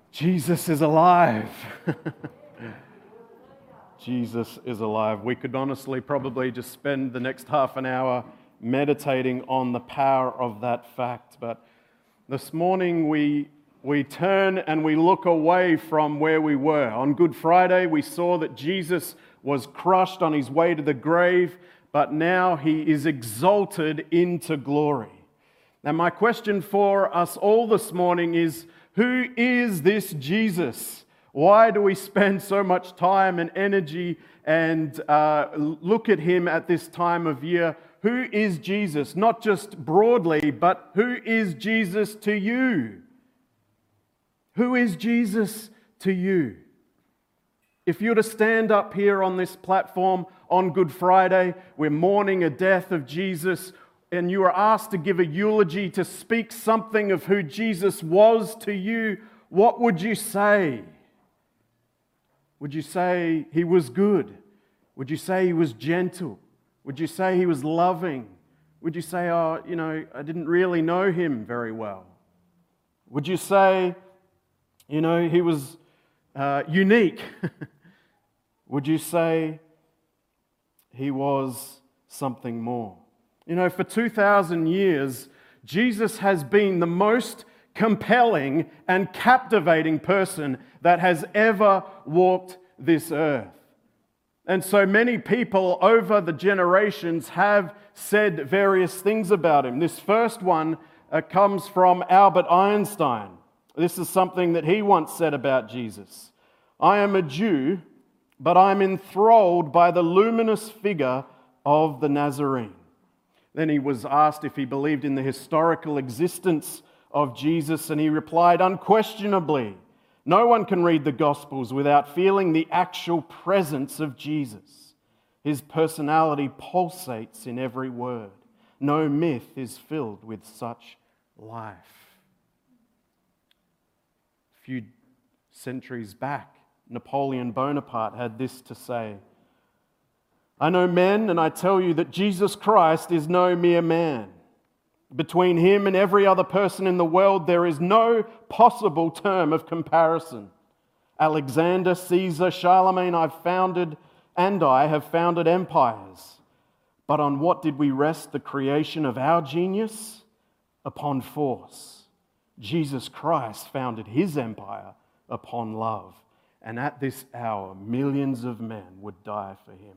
Jesus is alive. Jesus is alive. We could honestly probably just spend the next half an hour meditating on the power of that fact. But this morning we turn and we look away from where we were. On Good Friday, we saw that Jesus was crushed on his way to the grave, but now he is exalted into glory. Now, my question for us all this morning is, who is this Jesus? Why do we spend so much time and energy and look at him at this time of year? Who is Jesus? Not just broadly, but who is Jesus to you? Who is Jesus to you? If you were to stand up here on this platform on Good Friday, we're mourning a death of Jesus, and you are asked to give a eulogy, to speak something of who Jesus was to you, what would you say? Would you say he was good? Would you say he was gentle? Would you say he was loving? Would you say, I didn't really know him very well? Would you say, he was unique? Would you say he was something more? For 2,000 years, Jesus has been the most compelling and captivating person that has ever walked this earth. And so many people over the generations have said various things about him. This first one comes from Albert Einstein. This is something that he once said about Jesus. "I am a Jew, but I'm enthralled by the luminous figure of the Nazarene." Then he was asked if he believed in the historical existence of Jesus, and he replied, "Unquestionably, no one can read the Gospels without feeling the actual presence of Jesus. His personality pulsates in every word. No myth is filled with such life." A few centuries back, Napoleon Bonaparte had this to say: "I know men, and I tell you that Jesus Christ is no mere man. Between him and every other person in the world, there is no possible term of comparison. Alexander, Caesar, Charlemagne, I have founded empires. But on what did we rest the creation of our genius? Upon force. Jesus Christ founded his empire upon love. And at this hour, millions of men would die for him."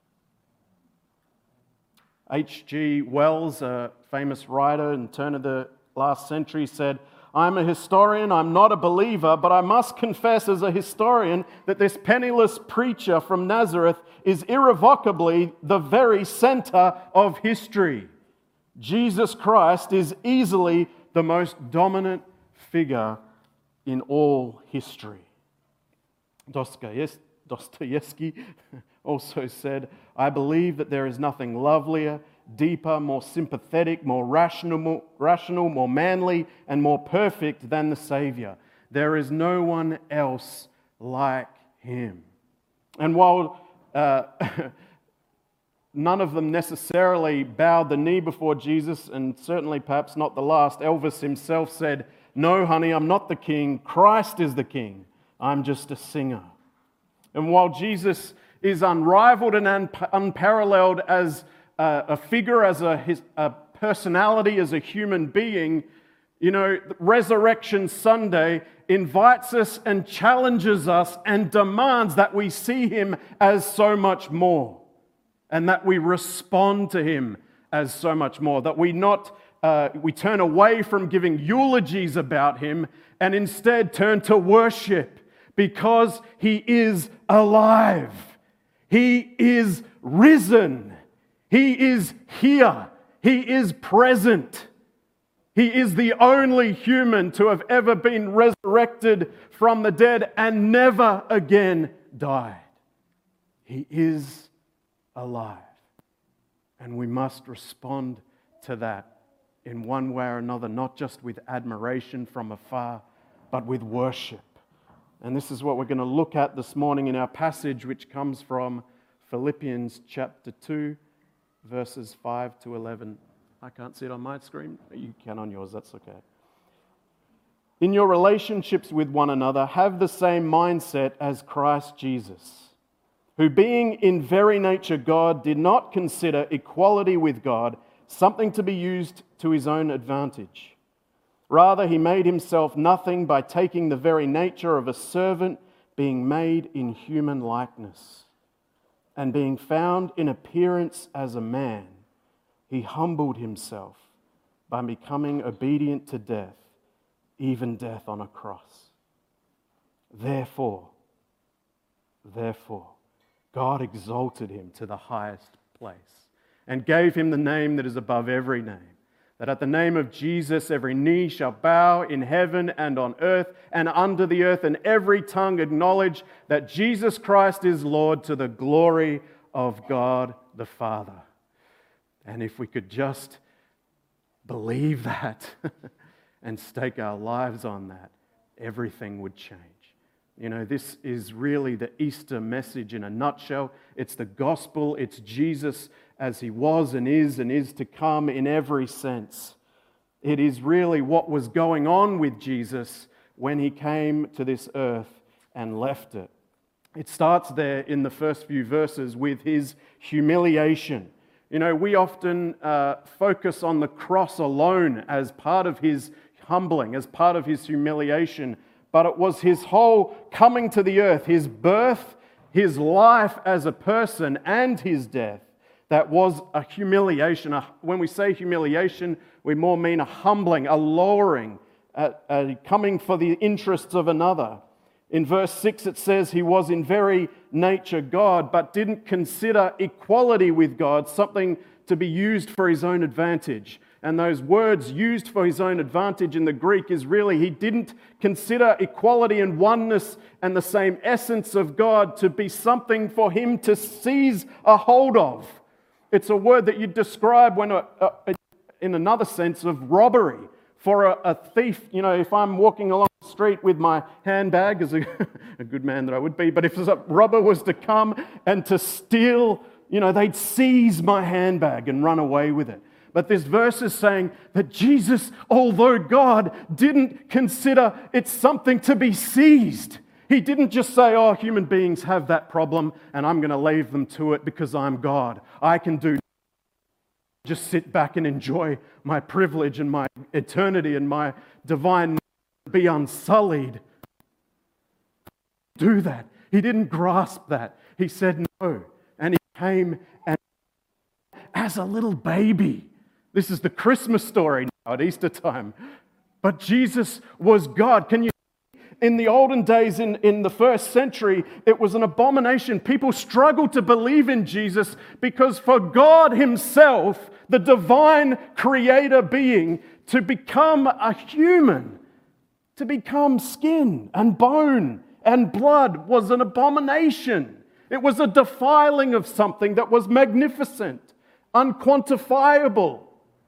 H.G. Wells, a famous writer in the turn of the last century, said, "I'm a historian, I'm not a believer, but I must confess as a historian that this penniless preacher from Nazareth is irrevocably the very center of history. Jesus Christ is easily the most dominant figure in all history." Dostoevsky also said, "I believe that there is nothing lovelier, deeper, more sympathetic, more rational, more manly, and more perfect than the Savior. There is no one else like him." And while none of them necessarily bowed the knee before Jesus, and certainly perhaps not the last, Elvis himself said, "No, honey, I'm not the king. Christ is the king. I'm just a singer." And while Jesus is unrivaled and unparalleled as a figure, as a personality, as a human being, Resurrection Sunday invites us and challenges us and demands that we see him as so much more, and that we respond to him as so much more, that we turn away from giving eulogies about him and instead turn to worship, because he is alive. He is risen. He is here. He is present. He is the only human to have ever been resurrected from the dead and never again died. He is alive. And we must respond to that in one way or another, not just with admiration from afar, but with worship. And this is what we're going to look at this morning in our passage, which comes from Philippians chapter 2, verses 5 to 11. I can't see it on my screen. You can on yours, that's okay. In your relationships with one another, have the same mindset as Christ Jesus, who being in very nature God, did not consider equality with God something to be used to his own advantage. Rather, he made himself nothing by taking the very nature of a servant, being made in human likeness. And being found in appearance as a man, he humbled himself by becoming obedient to death, even death on a cross. Therefore, God exalted him to the highest place and gave him the name that is above every name, that at the name of Jesus every knee shall bow in heaven and on earth and under the earth, and every tongue acknowledge that Jesus Christ is Lord, to the glory of God the Father. And if we could just believe that and stake our lives on that, everything would change. You know, this is really the Easter message in a nutshell. It's the gospel. It's Jesus as he was and is to come in every sense. It is really what was going on with Jesus when he came to this earth and left it. It starts there in the first few verses with his humiliation. You know, we often focus on the cross alone as part of his humbling, as part of his humiliation, but it was his whole coming to the earth, his birth, his life as a person, and his death that was a humiliation. When we say humiliation, we more mean a humbling, a lowering, a coming for the interests of another. In verse 6 it says he was in very nature God, but didn't consider equality with God something to be used for his own advantage. And those words used for his own advantage in the Greek is really he didn't consider equality and oneness and the same essence of God to be something for him to seize a hold of. It's a word that you describe when in another sense of robbery. For a thief, you know, if I'm walking along the street with my handbag, as a good man that I would be, but if a robber was to come and to steal, you know, they'd seize my handbag and run away with it. But this verse is saying that Jesus, although God, didn't consider it something to be seized. He didn't just say, oh, human beings have that problem and I'm going to leave them to it because I'm God. I can just sit back and enjoy my privilege and my eternity and my divine be unsullied. Do that. He didn't grasp that. He said no. And he came and as a little baby. This is the Christmas story now at Easter time. But Jesus was God. Can you see? In the olden days, in the first century, it was an abomination. People struggled to believe in Jesus because for God himself, the divine creator being, to become a human, to become skin and bone and blood was an abomination. It was a defiling of something that was magnificent, unquantifiable.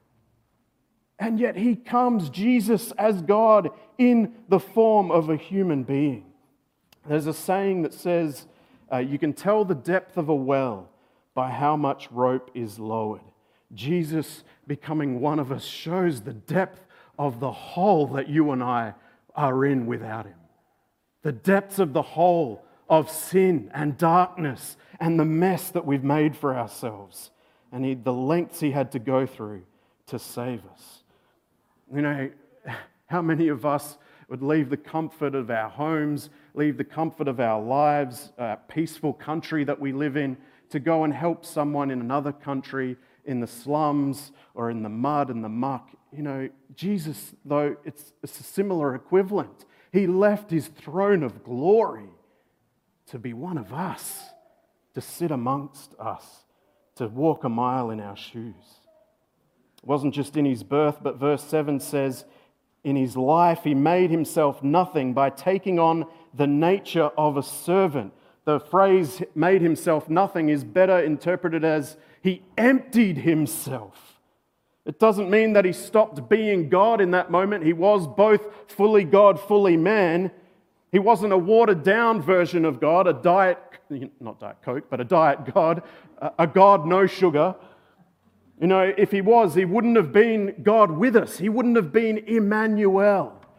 And yet he comes, Jesus, as God in the form of a human being. There's a saying that says, you can tell the depth of a well by how much rope is lowered. Jesus becoming one of us shows the depth of the hole that you and I are in without him. The depths of the hole of sin and darkness and the mess that we've made for ourselves. And the lengths he had to go through to save us. You know, how many of us would leave the comfort of our homes, leave the comfort of our lives, a peaceful country that we live in, to go and help someone in another country, in the slums or in the mud and the muck? You know, Jesus, though, it's a similar equivalent. He left his throne of glory to be one of us, to sit amongst us, to walk a mile in our shoes. It wasn't just in his birth, but verse 7 says, in his life he made himself nothing by taking on the nature of a servant. The phrase made himself nothing is better interpreted as he emptied himself. It doesn't mean that he stopped being God in that moment. He was both fully God, fully man. He wasn't a watered down version of God, a diet, not Diet Coke, but a diet God, a God no sugar. You know, if he was, he wouldn't have been God with us. He wouldn't have been Emmanuel.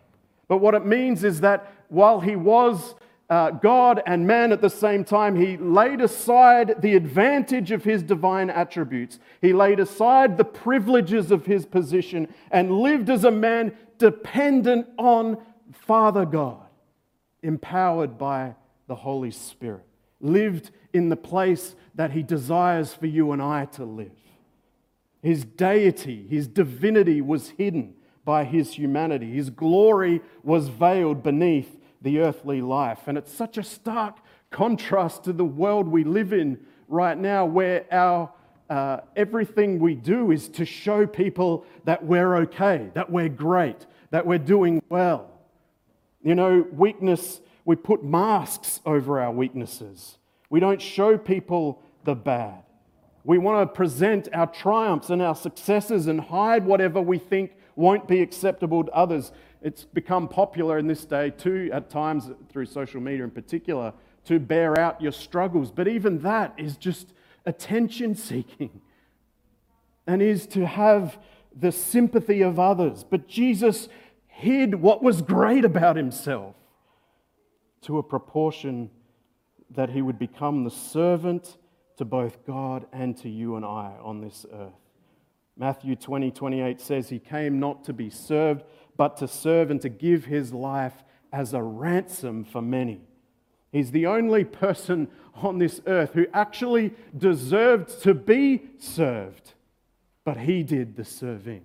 But what it means is that while he was God and man at the same time, he laid aside the advantage of his divine attributes. He laid aside the privileges of his position and lived as a man dependent on Father God, empowered by the Holy Spirit. Lived in the place that he desires for you and I to live. His deity, his divinity was hidden by his humanity. His glory was veiled beneath the earthly life. And it's such a stark contrast to the world we live in right now, where our everything we do is to show people that we're okay, that we're great, that we're doing well. You know, weakness, we put masks over our weaknesses. We don't show people the bad. We want to present our triumphs and our successes and hide whatever we think won't be acceptable to others. It's become popular in this day too, at times through social media in particular, to bear out your struggles. But even that is just attention seeking and is to have the sympathy of others. But Jesus hid what was great about himself to a proportion that he would become the servant to both God and to you and I on this earth. Matthew 20:28 says he came not to be served, but to serve and to give his life as a ransom for many. He's the only person on this earth who actually deserved to be served, but he did the serving.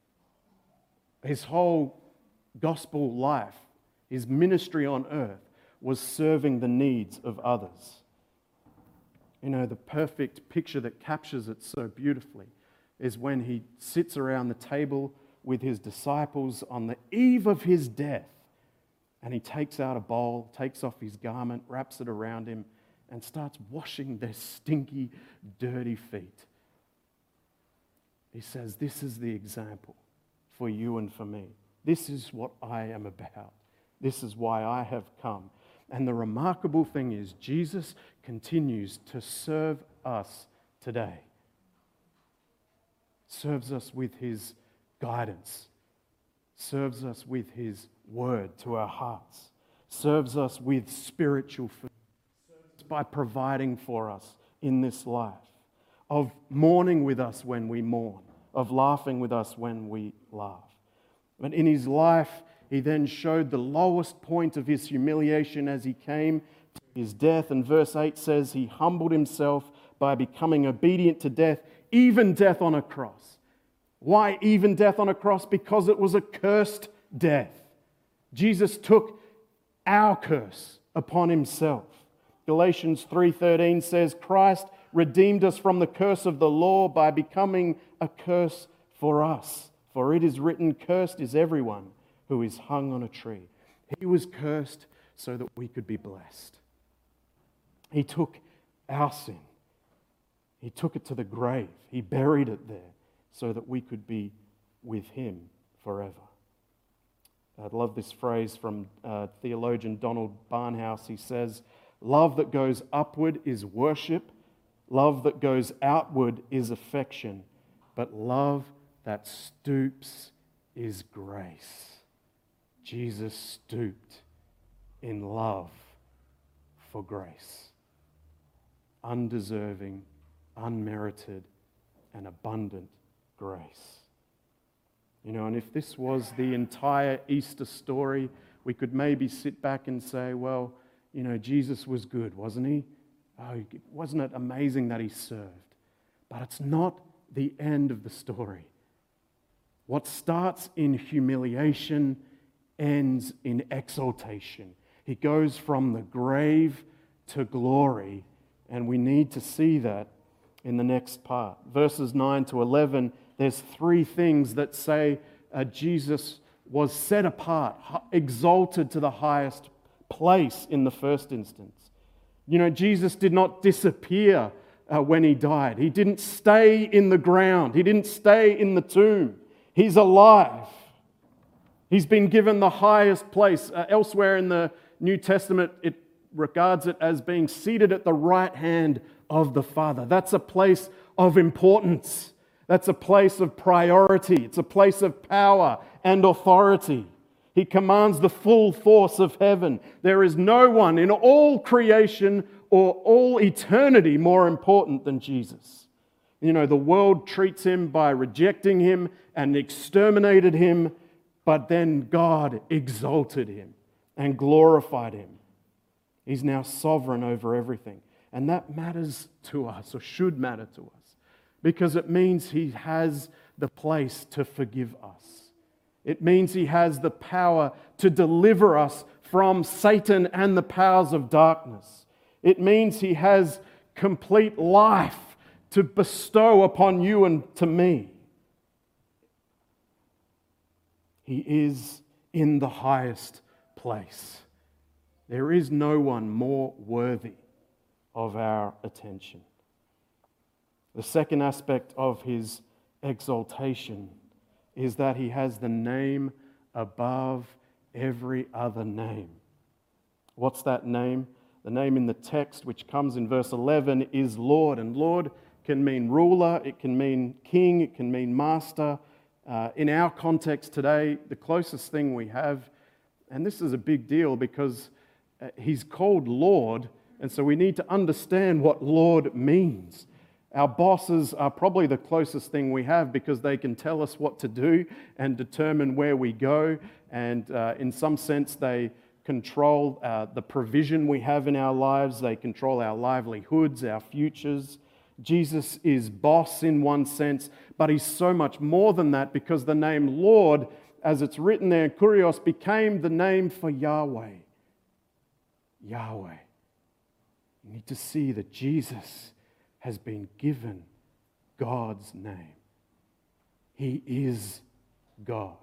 His whole gospel life, his ministry on earth, was serving the needs of others. You know, the perfect picture that captures it so beautifully is when he sits around the table with his disciples on the eve of his death, and he takes out a bowl, takes off his garment, wraps it around him, and starts washing their stinky, dirty feet. He says, "This is the example for you and for me. This is what I am about. This is why I have come." And the remarkable thing is, Jesus continues to serve us today. Serves us with his guidance. Serves us with his word to our hearts. Serves us with spiritual food. Serves by providing for us in this life. Of mourning with us when we mourn. Of laughing with us when we laugh. But in his life, he then showed the lowest point of his humiliation as he came to his death. And verse 8 says he humbled himself by becoming obedient to death, even death on a cross. Why even death on a cross? Because it was a cursed death. Jesus took our curse upon himself. Galatians 3:13 says, Christ redeemed us from the curse of the law by becoming a curse for us. For it is written, cursed is everyone who is hung on a tree. He was cursed so that we could be blessed. He took our sin. He took it to the grave. He buried it there so that we could be with him forever. I love this phrase from theologian Donald Barnhouse. He says, love that goes upward is worship. Love that goes outward is affection. But love that stoops is grace. Jesus stooped in love for grace. Undeserving, unmerited, and abundant grace. You know, and if this was the entire Easter story, we could maybe sit back and say, well, you know, Jesus was good, wasn't he? Oh, wasn't it amazing that he served? But it's not the end of the story. What starts in humiliation ends in exaltation. He goes from the grave to glory, and we need to see that in the next part. Verses 9 to 11, there's three things that say Jesus was set apart, exalted to the highest place in the first instance. You know, Jesus did not disappear when he died. He didn't stay in the ground. He didn't stay in the tomb. He's alive. He's been given the highest place. Elsewhere in the New Testament, it regards it as being seated at the right hand of the Father. That's a place of importance. That's a place of priority. It's a place of power and authority. He commands the full force of heaven. There is no one in all creation or all eternity more important than Jesus. You know, the world treats him by rejecting him and exterminated him, but then God exalted him and glorified him. He's now sovereign over everything. And that matters to us, or should matter to us, because it means he has the place to forgive us. It means he has the power to deliver us from Satan and the powers of darkness. It means he has complete life to bestow upon you and to me. He is in the highest place. There is no one more worthy of our attention. The second aspect of his exaltation is that he has the name above every other name. What's that name? The name in the text, which comes in verse 11, is Lord. And Lord can mean ruler, it can mean king, it can mean master. In our context today, the closest thing we have, and this is a big deal because he's called Lord, and so we need to understand what Lord means. Our bosses are probably the closest thing we have because they can tell us what to do and determine where we go. And in some sense, they control the provision we have in our lives. They control our livelihoods, our futures. Jesus is boss in one sense, but he's so much more than that because the name Lord, as it's written there in Kurios, became the name for Yahweh. Yahweh. You need to see that Jesus has been given God's name. He is God.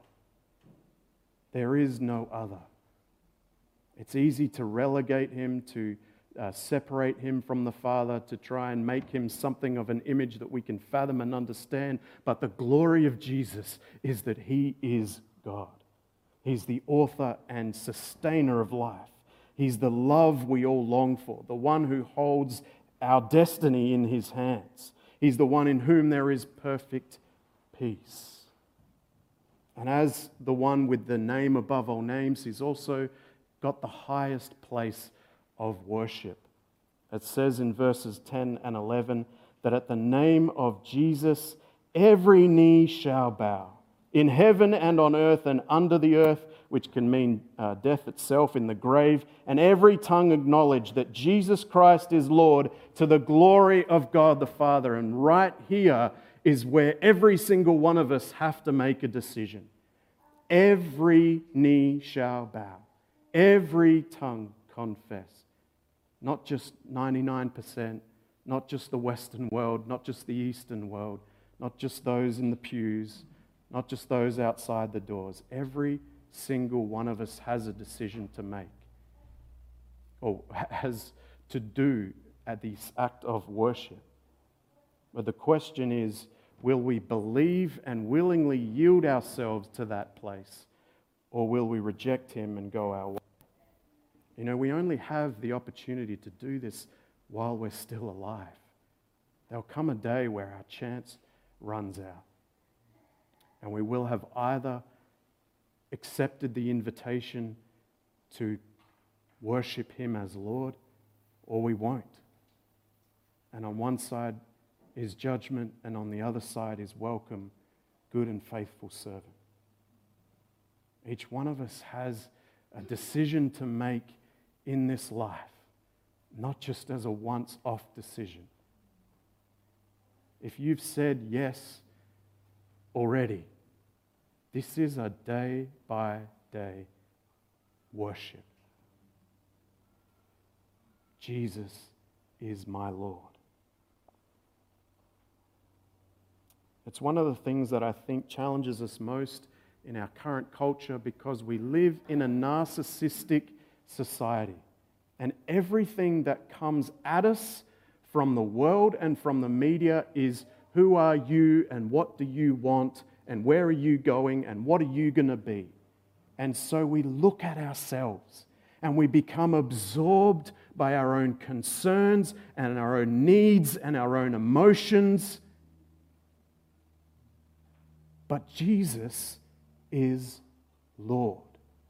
There is no other. It's easy to relegate him, to separate him from the Father, to try and make him something of an image that we can fathom and understand. But the glory of Jesus is that he is God. He's the author and sustainer of life. He's the love we all long for, the one who holds our destiny in his hands. He's the one in whom there is perfect peace. And as the one with the name above all names, he's also got the highest place of worship. It says in verses 10 and 11 that at the name of Jesus, every knee shall bow, in heaven and on earth and under the earth, which can mean death itself in the grave, and every tongue acknowledge that Jesus Christ is Lord to the glory of God the Father. And right here is where every single one of us have to make a decision. Every knee shall bow. Every tongue confess. Not just 99%, not just the Western world, not just the Eastern world, not just those in the pews, not just those outside the doors. Every single one of us has a decision to make, or has to do at this act of worship. But the question is, will we believe and willingly yield ourselves to that place, or will we reject him and go our way? You know, we only have the opportunity to do this while we're still alive. There'll come a day where our chance runs out, and we will have either accepted the invitation to worship him as Lord, or we won't. And on one side is judgment, and on the other side is welcome, good and faithful servant. Each one of us has a decision to make in this life, not just as a once-off decision. If you've said yes already, this is a day-by-day worship. Jesus is my Lord. It's one of the things that I think challenges us most in our current culture because we live in a narcissistic society. And everything that comes at us from the world and from the media is who are you and what do you want and where are you going and what are you going to be? And so we look at ourselves and we become absorbed by our own concerns and our own needs and our own emotions. But Jesus is Lord.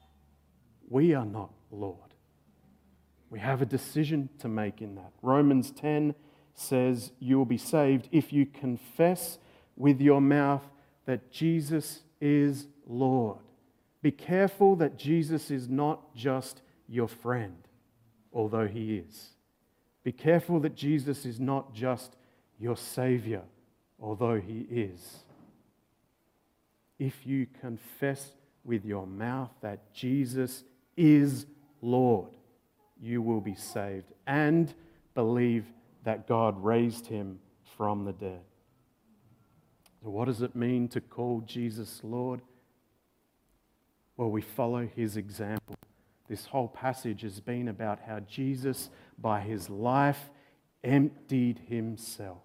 we are not Lord. We have a decision to make in that. Romans 10 says you will be saved if you confess with your mouth that Jesus is Lord. Be careful that Jesus is not just your friend, although he is. Be careful that Jesus is not just your Savior, although he is. If you confess with your mouth that Jesus is Lord, you will be saved, and believe that God raised him from the dead. So what does it mean to call Jesus Lord? Well, we follow his example. This whole passage has been about how Jesus, by his life, emptied himself,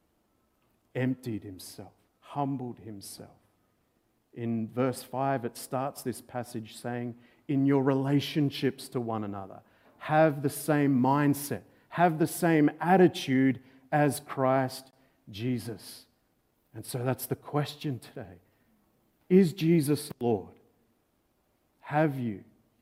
humbled himself. In verse 5, it starts this passage saying, in your relationships to one another, have the same mindset, have the same attitude as Christ Jesus. And so that's the question today. Is Jesus Lord? Have you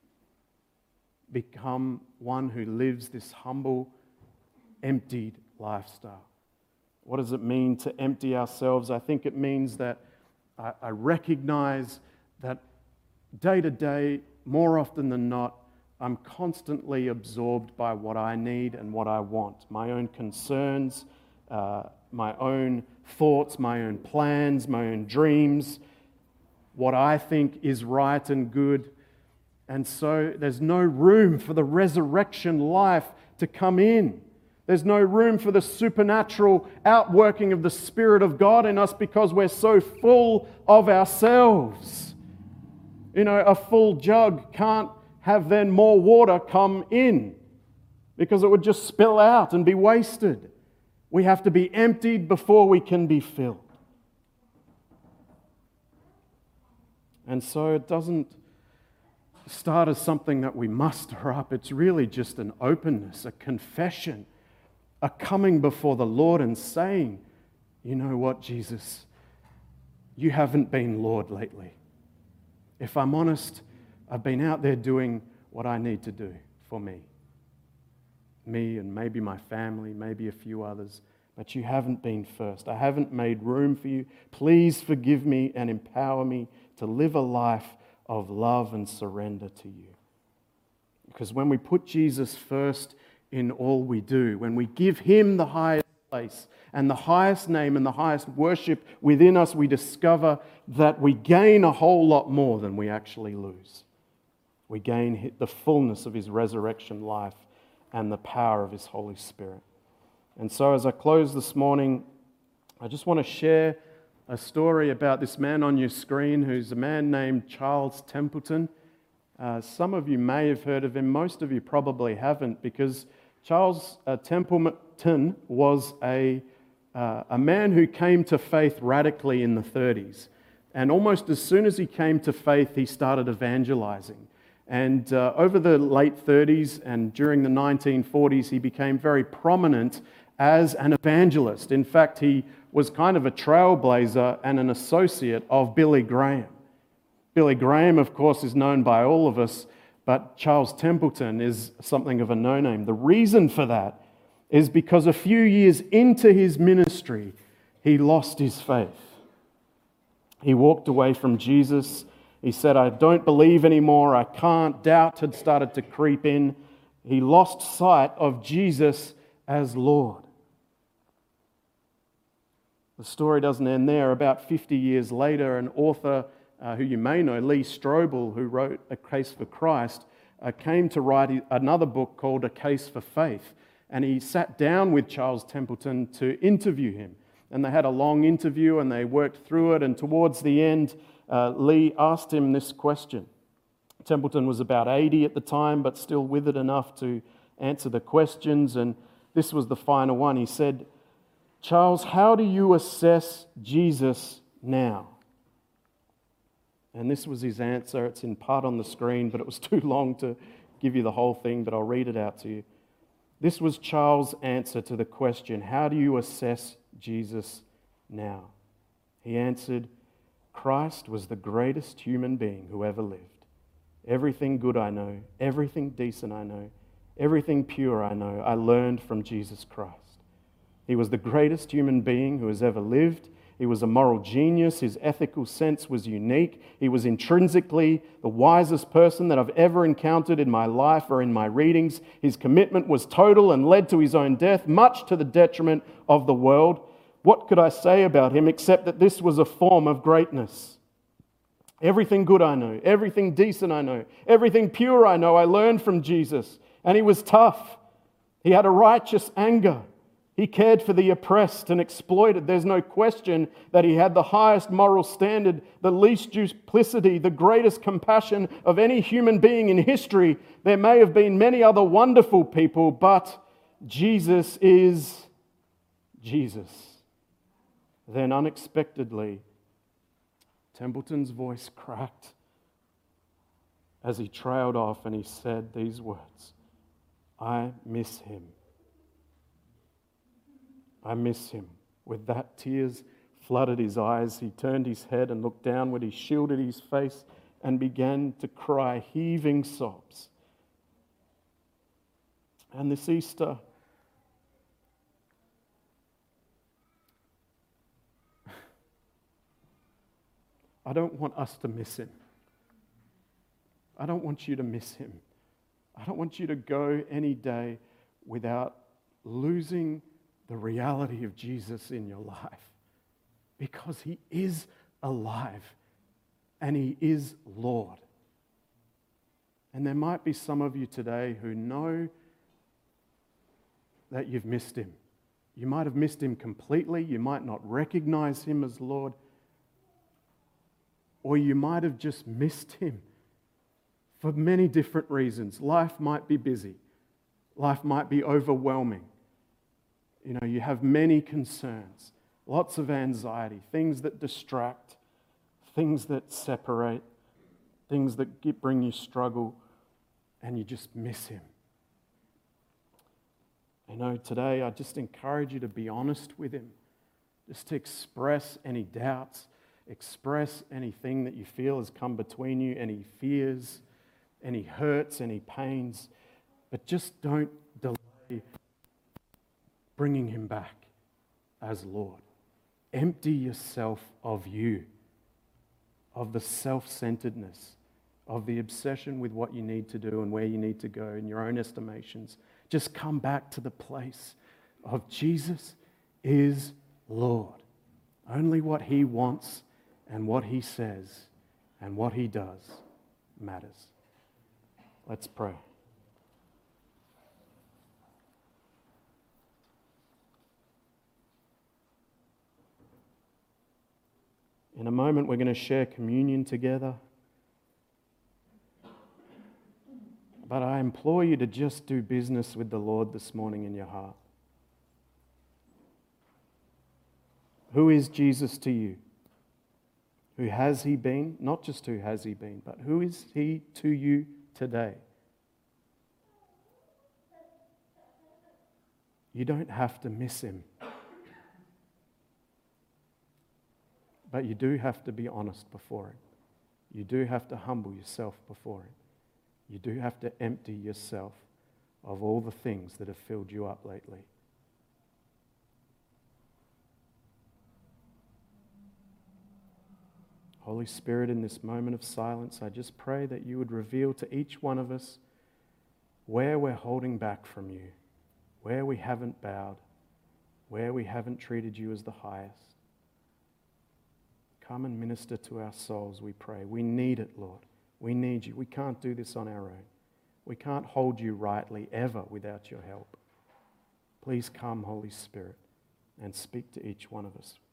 become one who lives this humble, emptied lifestyle? What does it mean to empty ourselves? I think it means that I recognize that day to day, more often than not, I'm constantly absorbed by what I need and what I want. My own concerns, my own thoughts, my own plans, my own dreams, what I think is right and good. And so there's no room for the resurrection life to come in. There's no room for the supernatural outworking of the Spirit of God in us because we're so full of ourselves. You know, a full jug can't have then more water come in because it would just spill out and be wasted. We have to be emptied before we can be filled. And so it doesn't start as something that we muster up. It's really just an openness, a confession, a coming before the Lord and saying, you know what, Jesus, you haven't been Lord lately. If I'm honest, I've been out there doing what I need to do for me and maybe my family, maybe a few others, but you haven't been first. I haven't made room for you. Please forgive me and empower me to live a life of love and surrender to you. Because when we put Jesus first in all we do, when we give him the highest place and the highest name and the highest worship within us, we discover that we gain a whole lot more than we actually lose. We gain the fullness of his resurrection life and the power of his Holy Spirit. And so as I close this morning, I just want to share a story about this man on your screen who's a man named Charles Templeton. Some of you may have heard of him. Most of you probably haven't, because Charles Templeton was a man who came to faith radically in the 30s. And almost as soon as he came to faith, he started evangelizing. And over the late 30s and during the 1940s, he became very prominent as an evangelist. In fact, he was kind of a trailblazer and an associate of Billy Graham. Billy Graham, of course, is known by all of us, but Charles Templeton is something of a no-name. The reason for that is because a few years into his ministry, he lost his faith. He walked away from Jesus. He said, I don't believe anymore, I can't. Doubt had started to creep in. He lost sight of Jesus as Lord. The story doesn't end there. About 50 years later, an author who you may know, Lee Strobel, who wrote A Case for Christ, came to write another book called A Case for Faith. And he sat down with Charles Templeton to interview him. And they had a long interview and they worked through it. And towards the end, Lee asked him this question. Templeton was about 80 at the time, but still withered enough to answer the questions. And this was the final one. He said, Charles, how do you assess Jesus now? And this was his answer. It's in part on the screen, but it was too long to give you the whole thing, but I'll read it out to you. This was Charles' answer to the question, how do you assess Jesus now? He answered, Christ was the greatest human being who ever lived. Everything good I know, everything decent I know, everything pure I know, I learned from Jesus Christ. He was the greatest human being who has ever lived. He was a moral genius. His ethical sense was unique. He was intrinsically the wisest person that I've ever encountered in my life or in my readings. His commitment was total and led to his own death, much to the detriment of the world. What could I say about him except that this was a form of greatness? Everything good I know, everything decent I know, everything pure I know, I learned from Jesus. And he was tough. He had a righteous anger. He cared for the oppressed and exploited. There's no question that he had the highest moral standard, the least duplicity, the greatest compassion of any human being in history. There may have been many other wonderful people, but Jesus is Jesus. Then unexpectedly, Templeton's voice cracked as he trailed off and he said these words, "I miss him. I miss him." With that, tears flooded his eyes. He turned his head and looked downward. He shielded his face and began to cry, heaving sobs. And this Easter, I don't want us to miss him. I don't want you to miss him. I don't want you to go any day without losing the reality of Jesus in your life, because he is alive and he is Lord. And there might be some of you today who know that you've missed him. You might have missed him completely. You might not recognize him as Lord. Or you might have just missed him for many different reasons. Life might be busy. Life might be overwhelming. You have many concerns, lots of anxiety, things that distract, things that separate, things that bring you struggle, and you just miss him. Today I just encourage you to be honest with him, just to express any doubts, express anything that you feel has come between you, any fears, any hurts, any pains, but just don't delay bringing him back as Lord. Empty yourself of you, of the self-centeredness, of the obsession with what you need to do and where you need to go in your own estimations. Just come back to the place of Jesus is Lord. Only what he wants and what he says and what he does matters. Let's pray. In a moment, we're going to share communion together. But I implore you to just do business with the Lord this morning in your heart. Who is Jesus to you? Who has he been? Not just who has he been, but who is he to you today? You don't have to miss him. But you do have to be honest before him. You do have to humble yourself before him. You do have to empty yourself of all the things that have filled you up lately. Holy Spirit, in this moment of silence, I just pray that you would reveal to each one of us where we're holding back from you, where we haven't bowed, where we haven't treated you as the highest. Come and minister to our souls, we pray. We need it, Lord. We need you. We can't do this on our own. We can't hold you rightly ever without your help. Please come, Holy Spirit, and speak to each one of us.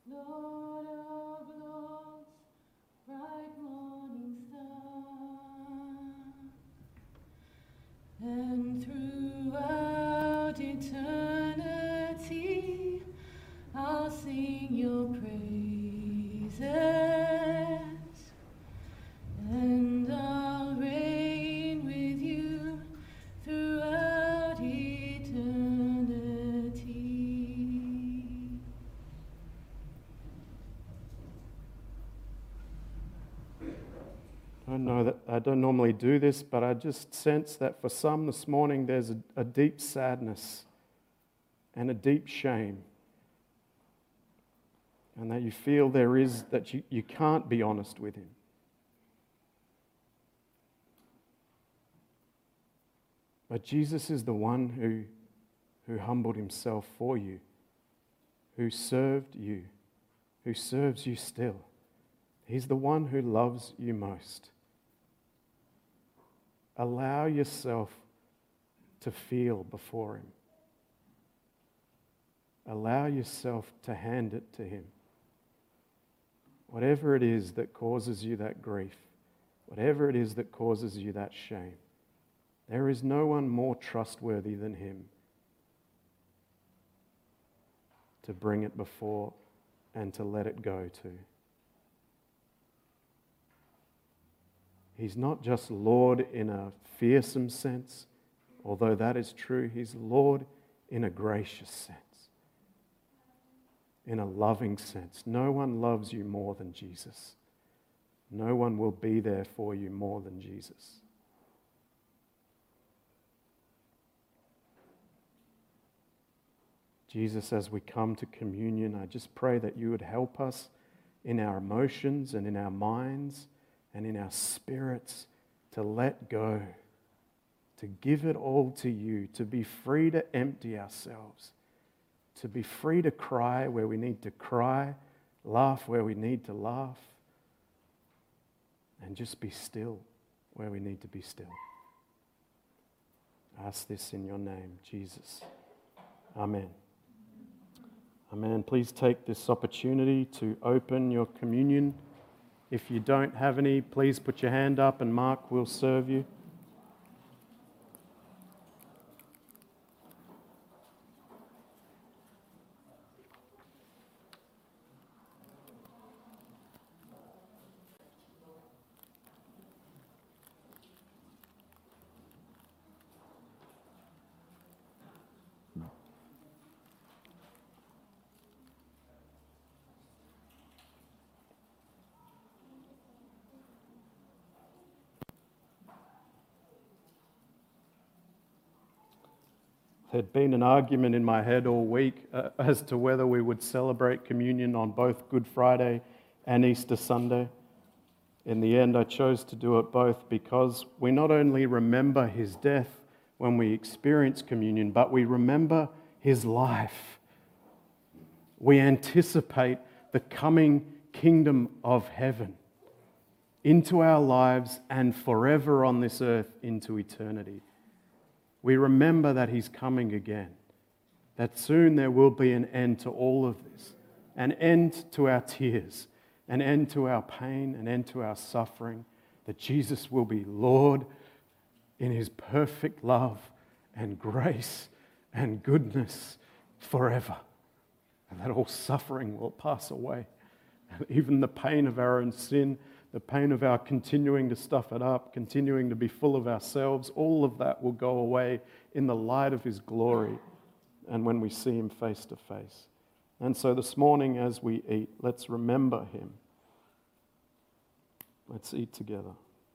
Lord of lords, bright morning star, and throughout eternity I'll sing your praises, and I'll reign with you throughout eternity. I don't normally do this, but I just sense that for some this morning there's a deep sadness and a deep shame. And that you feel that you can't be honest with Him. But Jesus is the one who humbled Himself for you, who served you, who serves you still. He's the one who loves you most. Allow yourself to feel before Him. Allow yourself to hand it to Him. Whatever it is that causes you that grief, whatever it is that causes you that shame, there is no one more trustworthy than Him to bring it before and to let it go to. He's not just Lord in a fearsome sense, although that is true. He's Lord in a gracious sense, in a loving sense. No one loves you more than Jesus. No one will be there for you more than Jesus. Jesus, as we come to communion, I just pray that you would help us in our emotions and in our minds and in our spirits to let go, to give it all to you, to be free to empty ourselves, to be free to cry where we need to cry, laugh where we need to laugh, and just be still where we need to be still. I ask this in your name, Jesus. Amen. Amen. Please take this opportunity to open your communion. If you don't have any, please put your hand up and Mark will serve you. There'd been an argument in my head all week as to whether we would celebrate communion on both Good Friday and Easter Sunday. In the end, I chose to do it both because we not only remember His death when we experience communion, but we remember His life. We anticipate the coming kingdom of heaven into our lives and forever on this earth into eternity. We remember that He's coming again, that soon there will be an end to all of this, an end to our tears, an end to our pain, an end to our suffering, that Jesus will be Lord in His perfect love and grace and goodness forever, and that all suffering will pass away, and even the pain of our own sin, the pain of our continuing to stuff it up, continuing to be full of ourselves, all of that will go away in the light of His glory and when we see Him face to face. And so this morning as we eat, let's remember Him. Let's eat together.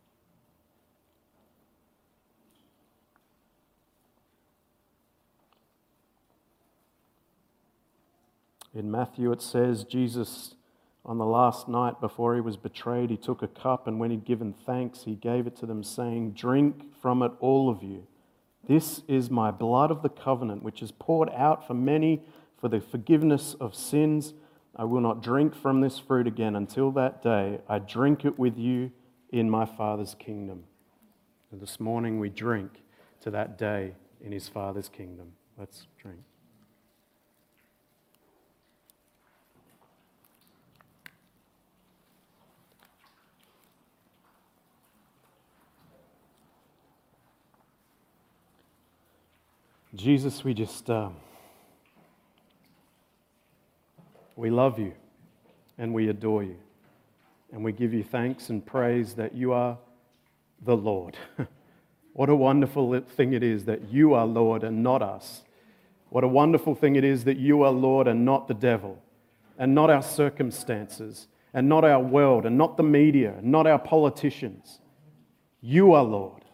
In Matthew it says, Jesus, on the last night before He was betrayed, He took a cup, and when He'd given thanks, He gave it to them, saying, "Drink from it, all of you. This is my blood of the covenant, which is poured out for many for the forgiveness of sins. I will not drink from this fruit again until that day I drink it with you in my Father's kingdom." And this morning we drink to that day in His Father's kingdom. Let's drink. Jesus, we just, we love you and we adore you. And we give you thanks and praise that you are the Lord. What a wonderful thing it is that you are Lord and not us. What a wonderful thing it is that you are Lord and not the devil, and not our circumstances, and not our world, and not the media, and not our politicians. You are Lord.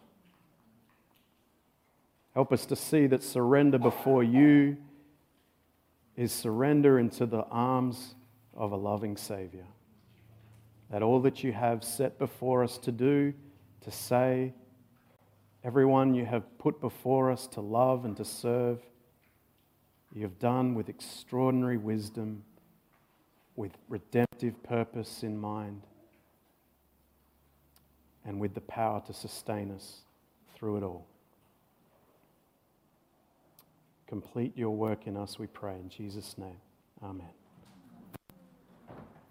Help us to see that surrender before you is surrender into the arms of a loving Savior. That all that you have set before us to do, to say, everyone you have put before us to love and to serve, you have done with extraordinary wisdom, with redemptive purpose in mind, and with the power to sustain us through it all. Complete your work in us, we pray, in Jesus' name. Amen.